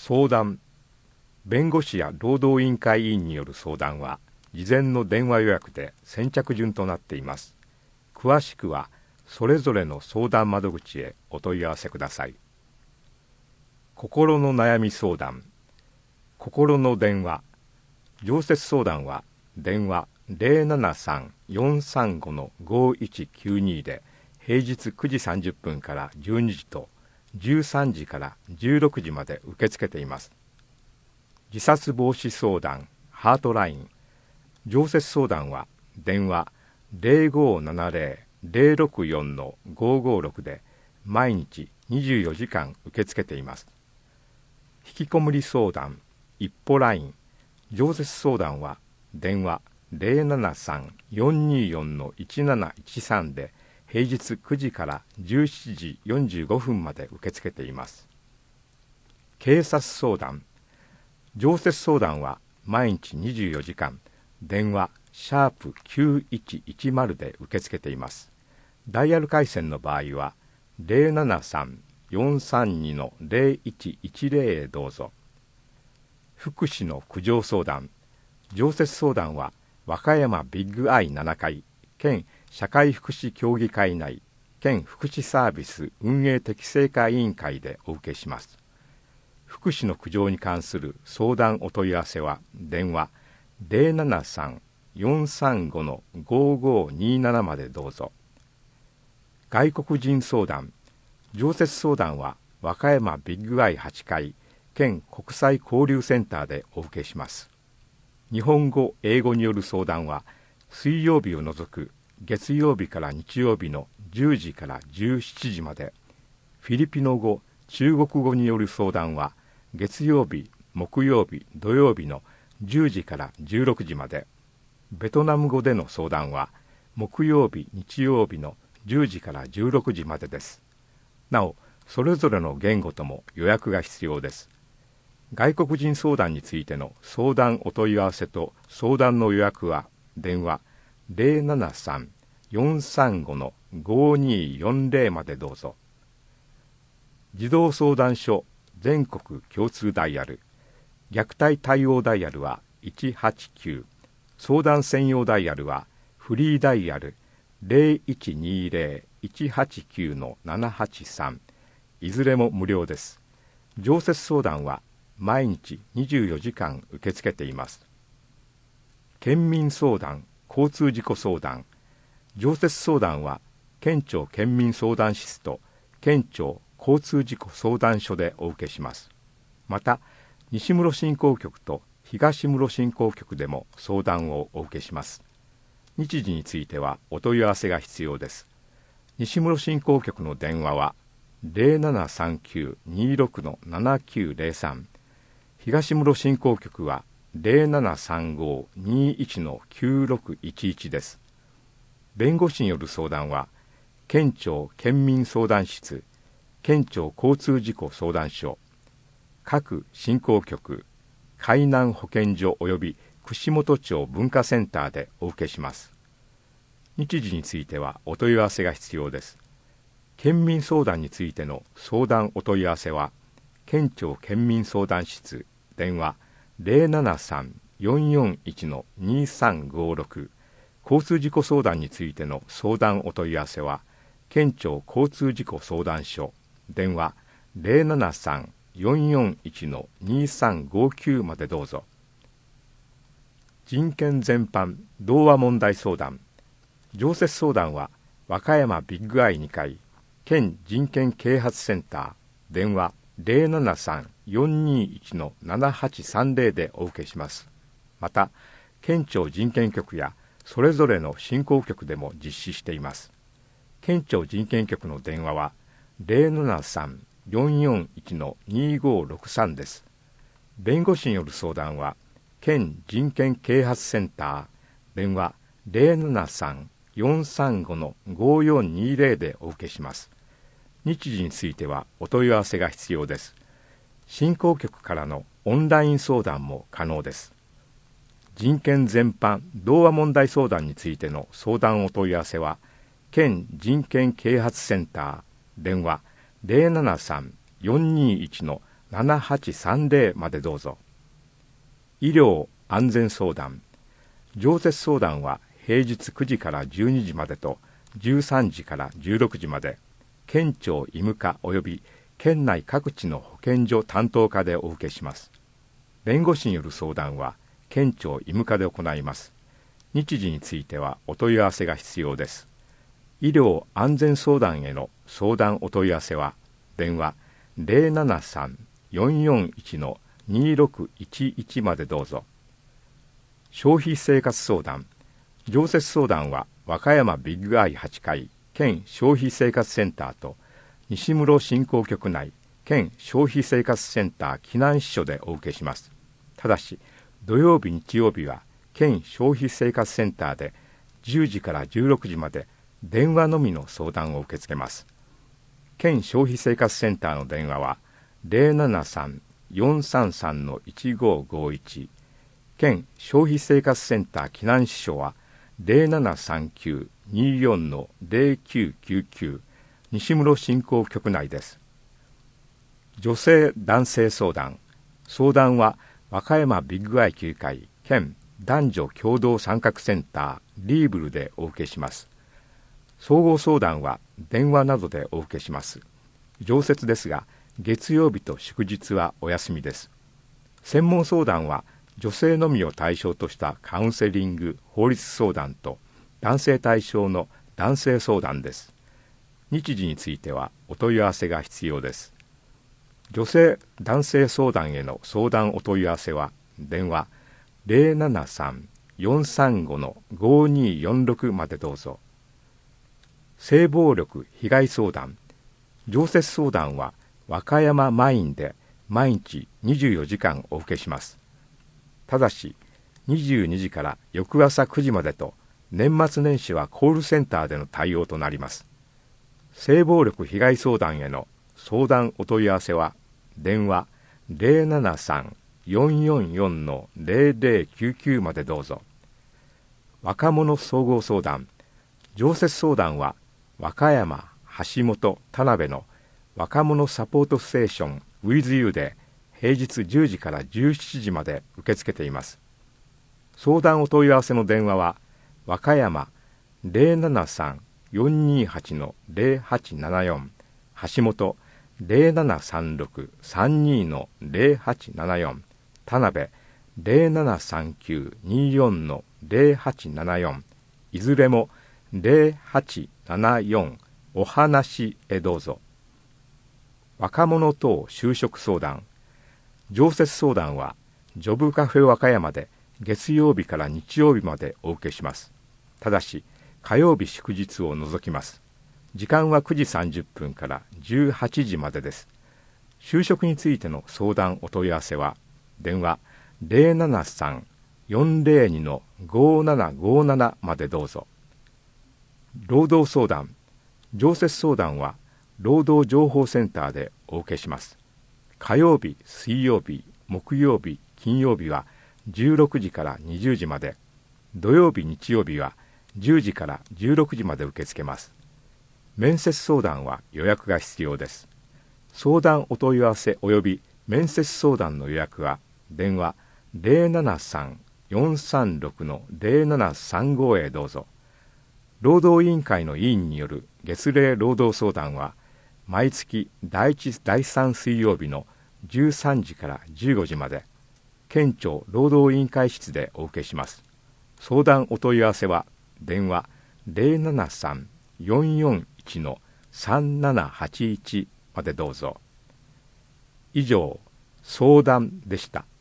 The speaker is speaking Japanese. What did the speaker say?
相談。弁護士や労働委員会委員による相談は事前の電話予約で先着順となっています。詳しくはそれぞれの相談窓口へお問い合わせください。心の悩み相談。心の電話。常設相談は電話 073-435-5192 で平日9時30分から12時と13時から16時まで受け付けています。自殺防止相談ハートライン。常設相談は電話 0570-064-556 で毎日24時間受け付けています。引きこもり相談一歩ライン。常設相談は電話 073-424-1713 で平日9時から17時45分まで受け付けています。警察相談。常設相談は毎日24時間電話#9110で受け付けています。ダイヤル回線の場合は 073-432-0110 へどうぞ。福祉の苦情相談。常設相談は和歌山ビッグアイ7階県社会福祉協議会内県福祉サービス運営適正化委員会でお受けします。福祉の苦情に関する相談お問い合わせは電話 073-435-5527 までどうぞ。外国人相談。常設相談は和歌山ビッグアイ8階県国際交流センターでお受けします。日本語・英語による相談は水曜日を除く月曜日から日曜日の10時から17時まで、フィリピノ語・中国語による相談は月曜日、木曜日、土曜日の10時から16時まで、ベトナム語での相談は木曜日、日曜日の10時から16時までです。なお、それぞれの言語とも予約が必要です。外国人相談についての相談お問い合わせと相談の予約は電話 073-435-5240 までどうぞ。児童相談所全国共通ダイヤル。虐待対応ダイヤルは189。相談専用ダイヤルはフリーダイヤル 0120-189-783。いずれも無料です。常設相談は毎日24時間受け付けています。県民相談交通事故相談。常設相談は県庁県民相談室と県庁交通事故相談所でお受けします。また西室振興局と東室振興局でも相談をお受けします。日時についてはお問い合わせが必要です。西室振興局の電話は 0739-26-7903。東室振興局は 0735-21-9611 です。弁護士による相談は県庁県民相談室、県庁交通事故相談所、各振興局、海南保健所及び串本町文化センターでお受けします。日時についてはお問い合わせが必要です。県民相談についての相談お問い合わせは県庁県民相談室電話 073-441-2356。交通事故相談についての相談お問い合わせは県庁交通事故相談所電話 073-441-2359 までどうぞ。人権全般童話問題相談。常設相談は和歌山ビッグアイ2階県人権啓発センター電話 073-421-7830 でお受けします。また県庁人権局やそれぞれの振興局でも実施しています。県庁人権局の電話は 073-441-2563 です。弁護士による相談は県人権啓発センター電話 073-435-5420 でお受けします。日時についてはお問い合わせが必要です。振興局からのオンライン相談も可能です。人権全般童話問題相談についての相談お問い合わせは県人権啓発センター電話 7830までどうぞ。医療安全相談、常設相談は平日9時から12時までと13時から16時まで、県庁医務課及び県内各地の保健所担当課でお受けします。弁護士による相談は県庁医務課で行います。日時についてはお問い合わせが必要です。医療安全相談への相談お問い合わせは電話 073-441-2611 までどうぞ。消費生活相談、常設相談は和歌山ビッグアイ8階県消費生活センターと西室振興局内県消費生活センター岐南支所でお受けします。ただし土曜日日曜日は県消費生活センターで10時から16時まで電話のみの相談を受け付けます。県消費生活センターの電話は 073-433-1551、県消費生活センター岐南支所は 0739-24-0999 西室振興局内です。女性男性相談、相談は和歌山ビッグアイ9階県男女共同参画センターリーブルでお受けします。総合相談は電話などでお受けします。常設ですが月曜日と祝日はお休みです。専門相談は女性のみを対象としたカウンセリング法律相談と男性対象の男性相談です。日時についてはお問い合わせが必要です。女性男性相談への相談お問い合わせは電話 073-435-5246 までどうぞ。性暴力被害相談、常設相談は和歌山マインで毎日24時間お受けします。ただし22時から翌朝9時までと年末年始はコールセンターでの対応となります。性暴力被害相談への相談お問い合わせは電話 073-444-0099 までどうぞ。若者総合相談、常設相談は和歌山、橋本、田辺の若者サポートステーション WithYou で平日10時から17時まで受け付けています。相談お問い合わせの電話は和歌山 073-428-0874、橋本 0736-32-0874、田辺 0739-24-0874、いずれも0874お話へどうぞ。若者等就職相談、常設相談はジョブカフェ和歌山で月曜日から日曜日までお受けします。ただし火曜日祝日を除きます。時間は9時30分から18時までです。就職についての相談お問い合わせは電話 073-402-5757 までどうぞ。労働相談、常設相談は労働情報センターでお受けします。火曜日、水曜日、木曜日、金曜日は16時から20時まで、土曜日、日曜日は10時から16時まで受け付けます。面接相談は予約が必要です。相談お問い合わせ及び面接相談の予約は電話 073-436-0735 へどうぞ。労働委員会の委員による月例労働相談は毎月第1第3水曜日の13時から15時まで県庁労働委員会室でお受けします。相談お問い合わせは電話 073-441-3781 までどうぞ。以上、相談でした。